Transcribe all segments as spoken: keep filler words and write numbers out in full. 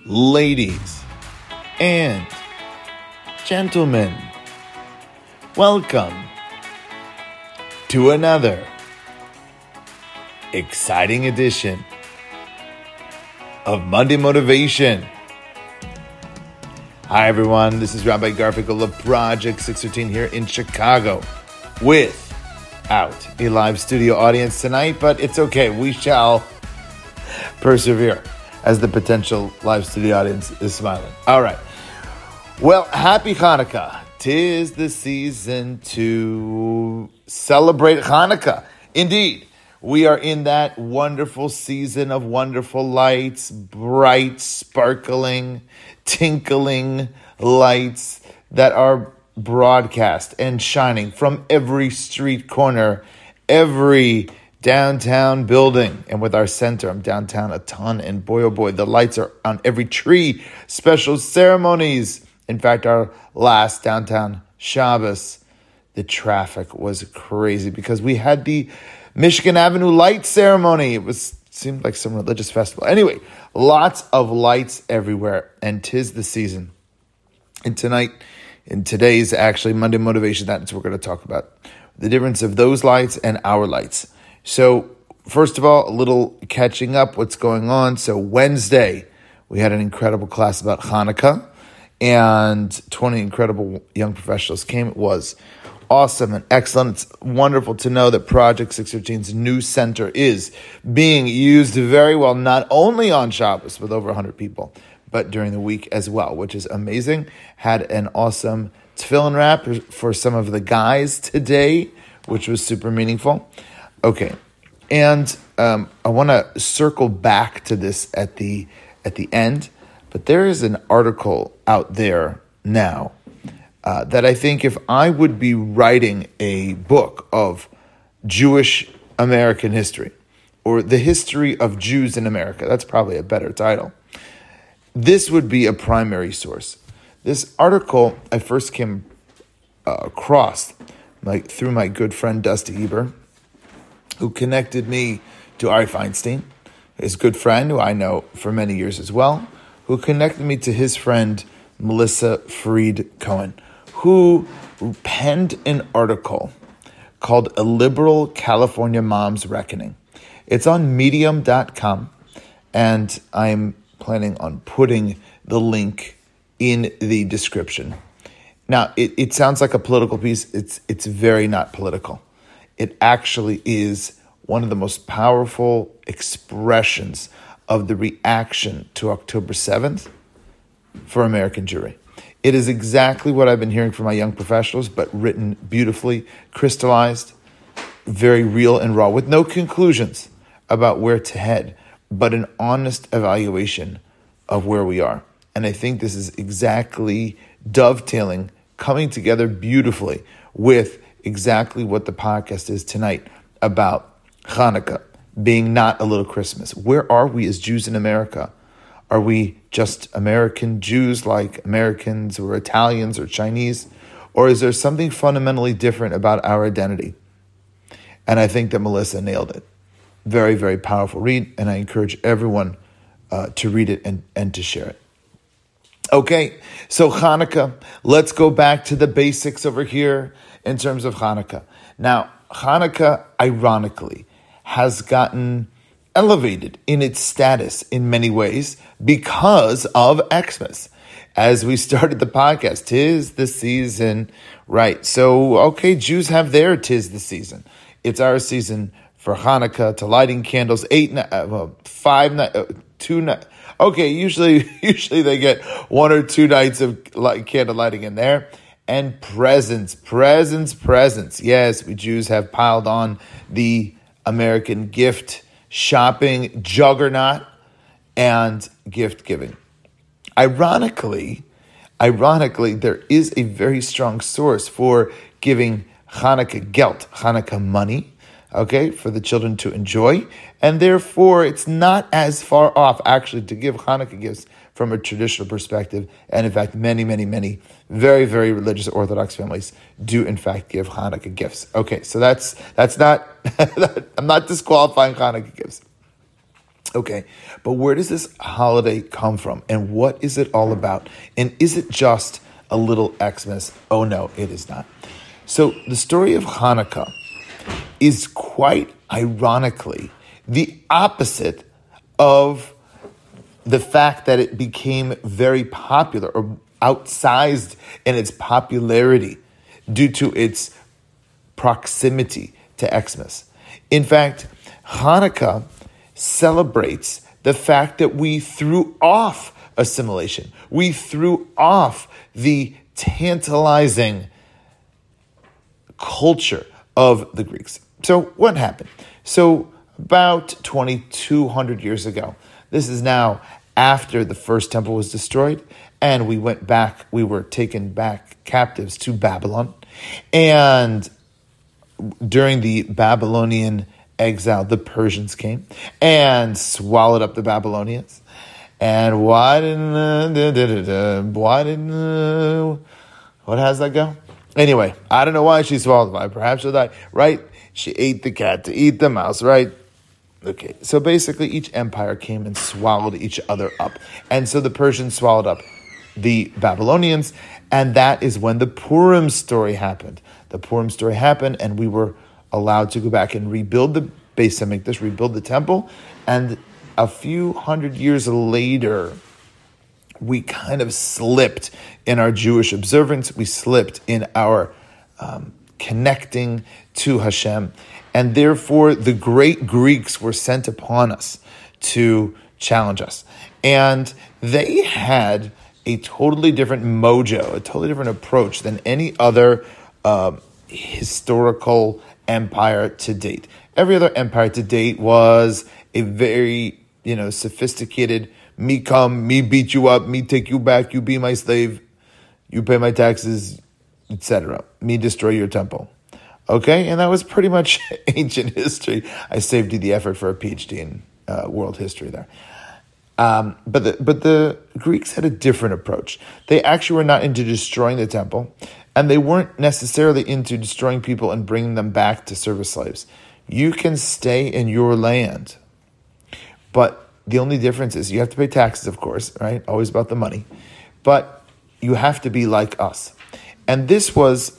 ladies and gentlemen, welcome to another exciting edition of Monday Motivation. Hi everyone, this is Rabbi Garfinkel of Project six thirteen here in Chicago without a live studio audience tonight, but it's okay, we shall persevere as the potential live studio audience is smiling. All right. Well, happy Hanukkah. 'Tis the season to celebrate Hanukkah. Indeed, we are in that wonderful season of wonderful lights, bright, sparkling, tinkling lights that are broadcast and shining from every street corner, every downtown building. And with our center, I'm downtown a ton, and boy, oh boy, the lights are on every tree, special ceremonies. In fact, our last downtown Shabbos, the traffic was crazy because we had the Michigan Avenue light ceremony. It was seemed like some religious festival. Anyway, lots of lights everywhere, and 'tis the season. And tonight, in today's actually Monday Motivation, that's what we're going to talk about. The difference of those lights and our lights. So, first of all, a little catching up, what's going on. So, Wednesday, we had an incredible class about Hanukkah, and twenty incredible young professionals came. It was awesome and excellent. It's wonderful to know that Project six thirteen's new center is being used very well, not only on Shabbos with over one hundred people, but during the week as well, which is amazing. Had an awesome tefillin wrap for some of the guys today, which was super meaningful. Okay, and um, I want to circle back to this at the at the end, but there is an article out there now uh, that I think if I would be writing a book of Jewish American history, or the history of Jews in America, that's probably a better title, this would be a primary source. This article I first came uh, across like through my good friend Dusty Eber, who connected me to Ari Feinstein, his good friend, who I know for many years as well, who connected me to his friend Melissa Fried Cohen, who penned an article called A Liberal California Mom's Reckoning. It's on medium dot com, and I'm planning on putting the link in the description. Now, it, it sounds like a political piece. It's it's very not political. It actually is one of the most powerful expressions of the reaction to October seventh for American Jewry. It is exactly what I've been hearing from my young professionals, but written beautifully, crystallized, very real and raw, with no conclusions about where to head, but an honest evaluation of where we are. And I think this is exactly dovetailing, coming together beautifully with exactly what the podcast is tonight about Hanukkah being not a little Christmas. Where are we as Jews in America? Are we just American Jews like Americans or Italians or Chinese? Or is there something fundamentally different about our identity? And I think that Melissa nailed it. Very, very powerful read, and I encourage everyone uh, to read it and, and to share it. Okay, so Hanukkah, let's go back to the basics over here in terms of Hanukkah. Now, Hanukkah, ironically, has gotten elevated in its status in many ways because of Xmas. As we started the podcast, 'tis the season, right? So, okay, Jews have their 'tis the season. It's our season for Hanukkah, to lighting candles, eight, well, five, two, okay, usually, usually they get one or two nights of light, candle lighting in there. And presents, presents, presents. Yes, we Jews have piled on the American gift shopping juggernaut and gift giving. Ironically, ironically, there is a very strong source for giving Hanukkah gelt, Hanukkah money, okay, for the children to enjoy. And therefore, it's not as far off actually to give Hanukkah gifts from a traditional perspective. And in fact, many, many, many very, very religious Orthodox families do in fact give Hanukkah gifts. Okay, so that's that's not, I'm not disqualifying Hanukkah gifts. Okay, but where does this holiday come from? And what is it all about? And is it just a little Xmas? Oh no, it is not. So the story of Hanukkah is quite ironically the opposite of the fact that it became very popular or outsized in its popularity due to its proximity to Xmas. In fact, Hanukkah celebrates the fact that we threw off assimilation. We threw off the tantalizing culture of the Greeks. So what happened? So about twenty-two hundred years ago, this is now after the first temple was destroyed, and we went back, we were taken back captives to Babylon. And during the Babylonian exile, the Persians came and swallowed up the Babylonians. And why didn't, uh, da, da, da, da, why didn't, uh, what has that go? Anyway, I don't know why she swallowed them. Perhaps she'll die, right? She ate the cat to eat the mouse, right? Okay, so basically each empire came and swallowed each other up. And so the Persians swallowed up the Babylonians, and that is when the Purim story happened. The Purim story happened, and we were allowed to go back and rebuild the Beis Hamikdash, rebuild the temple, and a few hundred years later, we kind of slipped in our Jewish observance. We slipped in our um, connecting to Hashem. And therefore, the great Greeks were sent upon us to challenge us. And they had a totally different mojo, a totally different approach than any other uh, historical empire to date. Every other empire to date was a very, you know, sophisticated, me come, me beat you up, me take you back, you be my slave, you pay my taxes, et cetera. Me destroy your temple. Okay, and that was pretty much ancient history. I saved you the effort for a P H D in uh, world history there. Um, but the but the Greeks had a different approach. They actually were not into destroying the temple, and they weren't necessarily into destroying people and bringing them back to serve as slaves. You can stay in your land, but the only difference is you have to pay taxes, of course, right? Always about the money. But you have to be like us. And this was,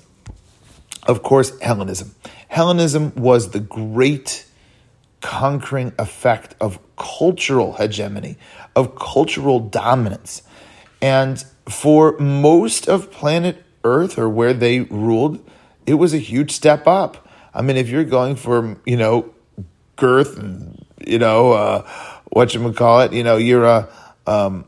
of course, Hellenism. Hellenism was the great conquering effect of cultural hegemony, of cultural dominance. And for most of planet Earth, or where they ruled, it was a huge step up. I mean, if you're going for, you know, girth and, you know, uh, whatchamacallit, you know, you're a, um,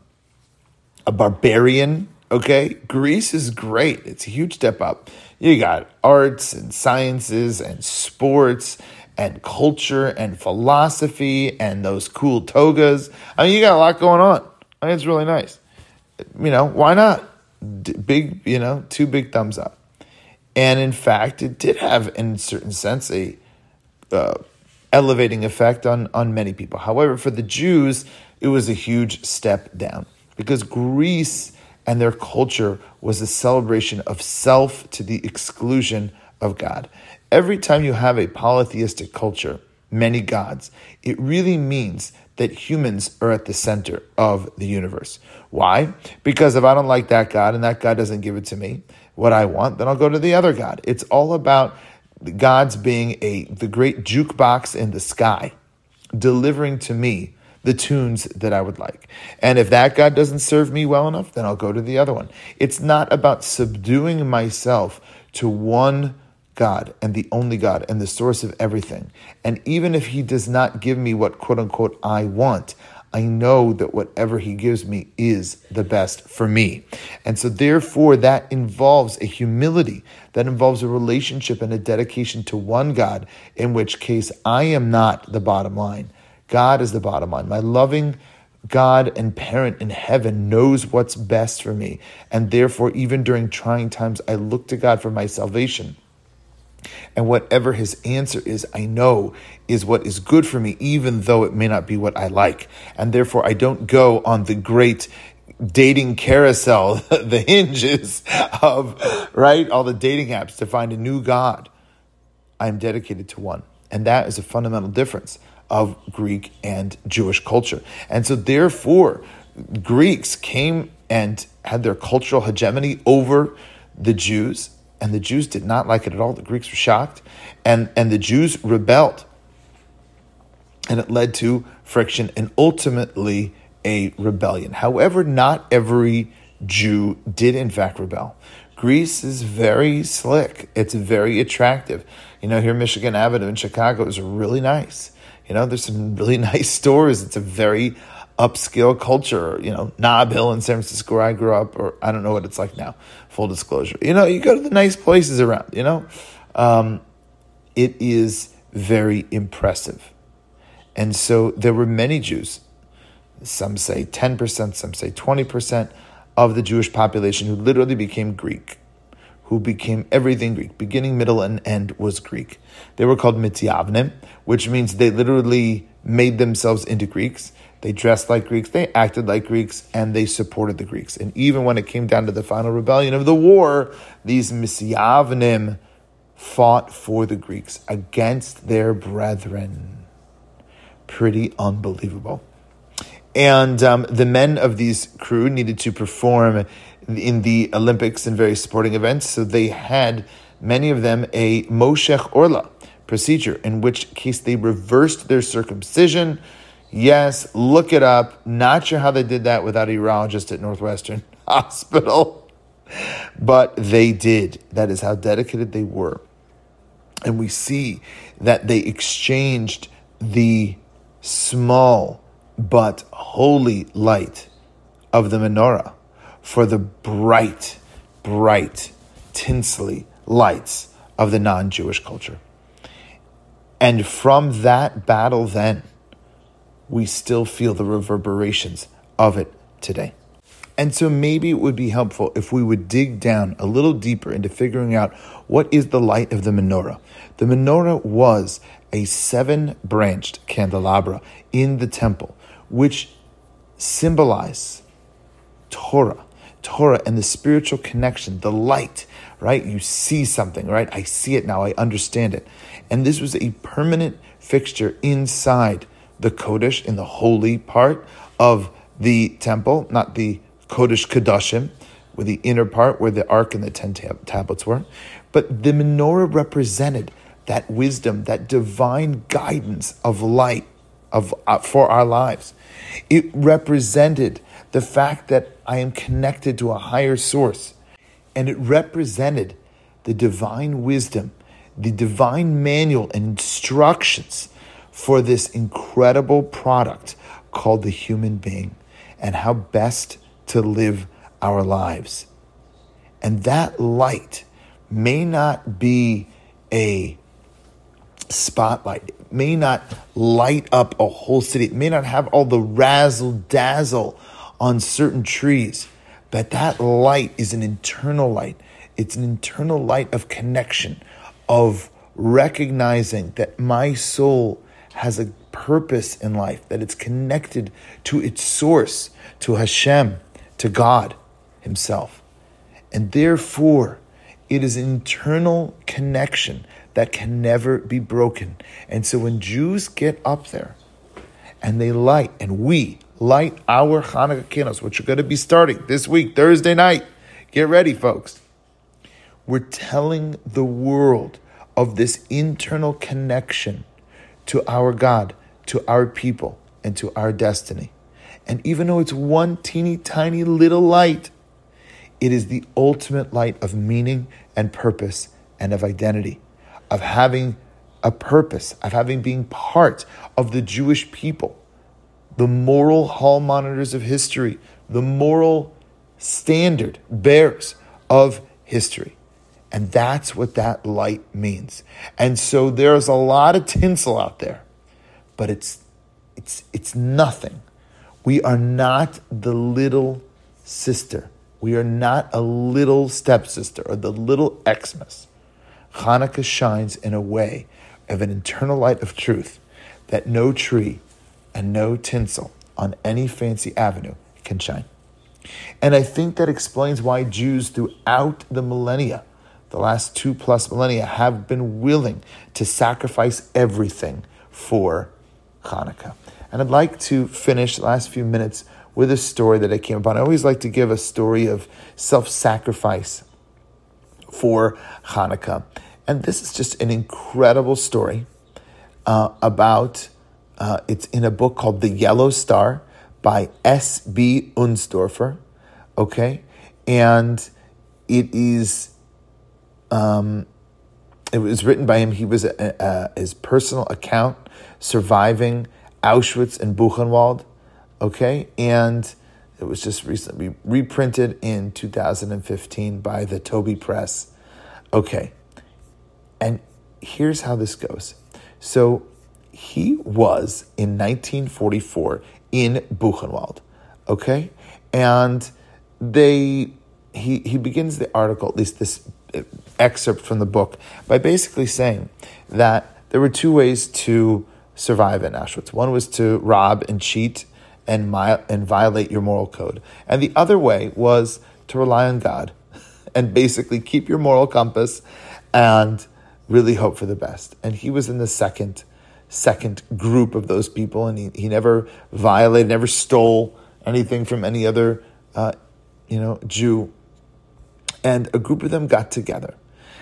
a barbarian, okay? Greece is great. It's a huge step up. You got arts and sciences and sports and culture and philosophy and those cool togas. I mean, you got a lot going on. I mean, it's really nice. You know, why not? D- big, you know, two big thumbs up. And in fact, it did have, in a certain sense, a uh, elevating effect on, on many people. However, for the Jews, it was a huge step down because Greece and their culture was a celebration of self to the exclusion of God. Every time you have a polytheistic culture, many gods, it really means that humans are at the center of the universe. Why? Because if I don't like that God and that God doesn't give it to me, what I want, then I'll go to the other God. It's all about gods being a the great jukebox in the sky, delivering to me the tunes that I would like. And if that God doesn't serve me well enough, then I'll go to the other one. It's not about subduing myself to one God and the only God and the source of everything. And even if he does not give me what quote unquote I want, I know that whatever he gives me is the best for me. And so therefore that involves a humility, that involves a relationship and a dedication to one God, in which case I am not the bottom line. God is the bottom line. My loving God and parent in heaven knows what's best for me. And therefore, even during trying times, I look to God for my salvation. And whatever his answer is, I know is what is good for me, even though it may not be what I like. And therefore, I don't go on the great dating carousel, the hinges of, right, all the dating apps to find a new God. I am dedicated to one. And that is a fundamental difference of Greek and Jewish culture. And so therefore, Greeks came and had their cultural hegemony over the Jews, and the Jews did not like it at all. The Greeks were shocked, and, and the Jews rebelled. And it led to friction and ultimately a rebellion. However, not every Jew did in fact rebel. Greece is very slick. It's very attractive. You know, here Michigan Avenue in Chicago is really nice. You know, there's some really nice stores. It's a very upscale culture. You know, Nob Hill in San Francisco where I grew up, or I don't know what it's like now, full disclosure. You know, you go to the nice places around, you know. Um, it is very impressive. And so there were many Jews, some say ten percent, some say twenty percent of the Jewish population who literally became Greek, who became everything Greek, beginning, middle, and end was Greek. They were called Mityavnim, which means they literally made themselves into Greeks. They dressed like Greeks, they acted like Greeks, and they supported the Greeks. And even when it came down to the final rebellion of the war, these Mityavnim fought for the Greeks against their brethren. Pretty unbelievable. And um, the men of these crew needed to perform in the Olympics and various sporting events, so they had, many of them, a Moshech Orla procedure, in which case they reversed their circumcision. Yes, look it up. Not sure how they did that without a urologist at Northwestern Hospital, but they did. That is how dedicated they were. And we see that they exchanged the small but holy light of the menorah for the bright, bright, tinselly lights of the non-Jewish culture. And from that battle then, we still feel the reverberations of it today. And so maybe it would be helpful if we would dig down a little deeper into figuring out what is the light of the menorah. The menorah was a seven-branched candelabra in the temple, which symbolize Torah, Torah and the spiritual connection, the light, right? You see something, right? I see it now, I understand it. And this was a permanent fixture inside the Kodesh, in the holy part of the temple, not the Kodesh Kodashim, with the inner part where the ark and the ten tab- tablets were. But the menorah represented that wisdom, that divine guidance of light of uh, for our lives. It represented the fact that I am connected to a higher source. And it represented the divine wisdom, the divine manual and instructions for this incredible product called the human being and how best to live our lives. And that light may not be a spotlight. It may not light up a whole city. It may not have all the razzle dazzle on certain trees, but that light is an internal light. It's an internal light of connection, of recognizing that my soul has a purpose in life, that it's connected to its source, to Hashem, to God Himself. And therefore, it is an internal connection that can never be broken. And so when Jews get up there and they light, and we light our Hanukkah candles, which are going to be starting this week, Thursday night. Get ready, folks. We're telling the world of this internal connection to our God, to our people, and to our destiny. And even though it's one teeny tiny little light, it is the ultimate light of meaning and purpose and of identity, of having a purpose, of having being part of the Jewish people, the moral hall monitors of history, the moral standard bearers of history. And that's what that light means. And so there's a lot of tinsel out there, but it's it's it's nothing. We are not the little sister. We are not a little stepsister or the little Xmas. Hanukkah shines in a way of an internal light of truth that no tree and no tinsel on any fancy avenue can shine. And I think that explains why Jews throughout the millennia, the last two plus millennia, have been willing to sacrifice everything for Hanukkah. And I'd like to finish the last few minutes with a story that I came upon. I always like to give a story of self-sacrifice for Hanukkah. And this is just an incredible story uh, about, uh, it's in a book called The Yellow Star by S B Unsdorfer, okay? And it is, um, it was written by him. He was a, a, his personal account surviving Auschwitz and Buchenwald, okay? And it was just recently reprinted in two thousand fifteen by the Toby Press. Okay, and here's how this goes. So he was in nineteen forty-four in Buchenwald, okay? And they he he begins the article, at least this excerpt from the book, by basically saying that there were two ways to survive in Auschwitz. One was to rob and cheat and mi- and violate your moral code. And the other way was to rely on God and basically keep your moral compass and really hope for the best. And he was in the second second group of those people, and he, he never violated, never stole anything from any other uh, you know, Jew. And a group of them got together,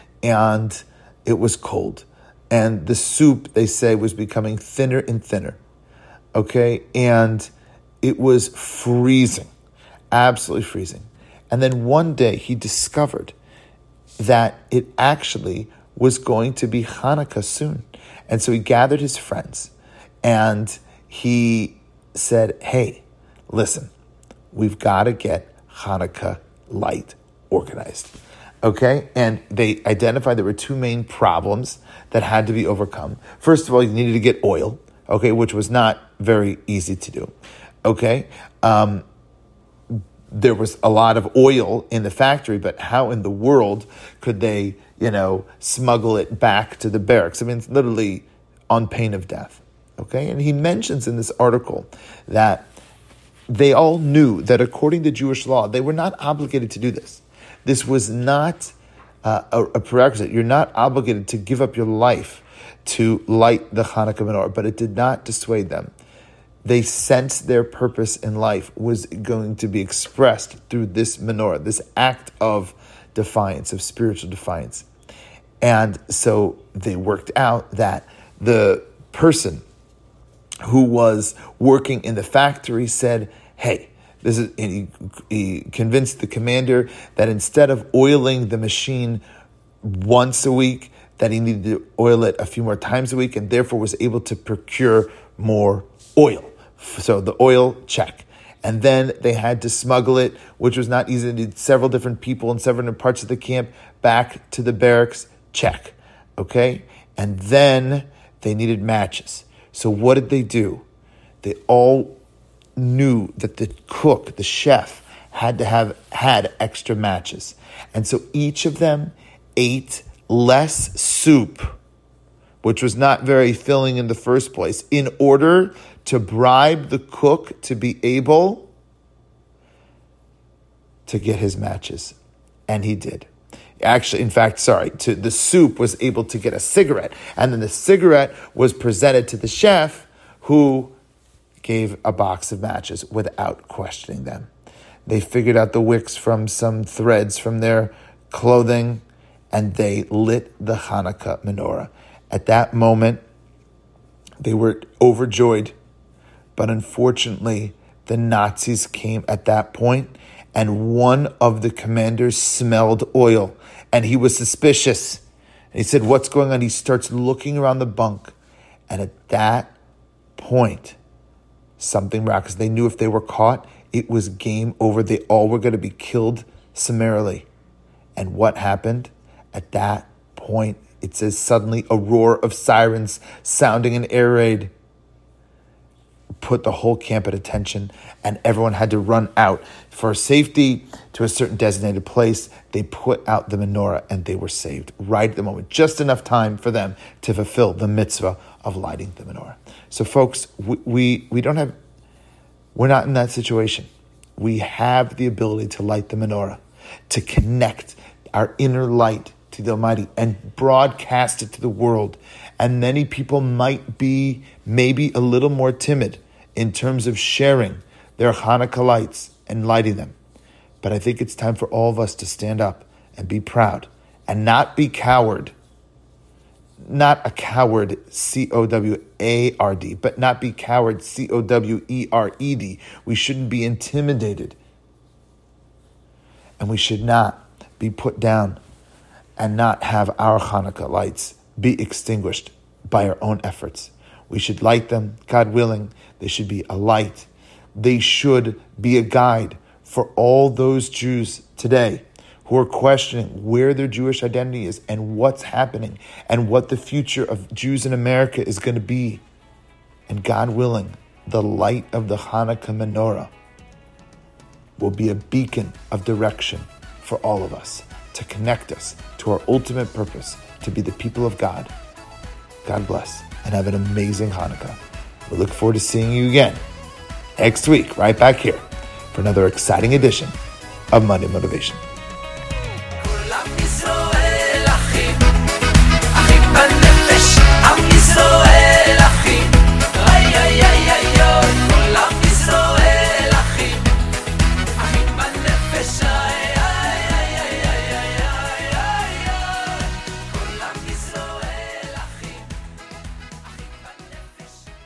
and it was cold. And the soup, they say, was becoming thinner and thinner, okay? And it was freezing, absolutely freezing. And then one day he discovered that it actually was going to be Hanukkah soon. And so he gathered his friends, and he said, hey, listen, we've got to get Hanukkah light organized. Okay, and they identified there were two main problems that had to be overcome. First of all, you needed to get oil, okay, which was not very easy to do. Okay, um, there was a lot of oil in the factory, but how in the world could they, you know, smuggle it back to the barracks? I mean, it's literally on pain of death. Okay, and he mentions in this article that they all knew that according to Jewish law, they were not obligated to do this. This was not uh, a, a prerequisite. You're not obligated to give up your life to light the Hanukkah menorah, but it did not dissuade them. They sensed their purpose in life was going to be expressed through this menorah, this act of defiance, of spiritual defiance. And so they worked out that the person who was working in the factory said, hey, This is, and he, he convinced the commander that instead of oiling the machine once a week, that he needed to oil it a few more times a week, and therefore was able to procure more oil. So the oil, check. And then they had to smuggle it, which was not easy. They needed several different people in several different parts of the camp back to the barracks, check. Okay? And then they needed matches. So what did they do? They all knew that the cook, the chef, had to have had extra matches. And so each of them ate less soup, which was not very filling in the first place, in order to bribe the cook to be able to get his matches. And he did. Actually, in fact, sorry, to the soup was able to get a cigarette. And then the cigarette was presented to the chef, who gave a box of matches without questioning them. They figured out the wicks from some threads from their clothing, and they lit the Hanukkah menorah. At that moment, they were overjoyed, but unfortunately, the Nazis came at that point, and one of the commanders smelled oil, and he was suspicious. And he said, what's going on? He starts looking around the bunk, and at that point, something miraculous. They knew if they were caught, it was game over. They all were going to be killed summarily. And what happened? At that point, it says suddenly a roar of sirens sounding an air raid put the whole camp at attention, and everyone had to run out for safety to a certain designated place. They put out the menorah, and they were saved right at the moment. Just enough time for them to fulfill the mitzvah of lighting the menorah. So folks, we, we, we don't have, we're not in that situation. We have the ability to light the menorah, to connect our inner light to the Almighty and broadcast it to the world. And many people might be maybe a little more timid in terms of sharing their Hanukkah lights and lighting them. But I think it's time for all of us to stand up and be proud and not be coward. Not a coward, C O W A R D, but not be coward, C O W E R E D. We shouldn't be intimidated. And we should not be put down and not have our Hanukkah lights be extinguished by our own efforts. We should light them, God willing. They should be a light. They should be a guide for all those Jews today who are questioning where their Jewish identity is and what's happening and what the future of Jews in America is going to be. And God willing, the light of the Hanukkah menorah will be a beacon of direction for all of us, to connect us to our ultimate purpose, to be the people of God. God bless, and have an amazing Hanukkah. We look forward to seeing you again next week, right back here, for another exciting edition of Monday Motivation.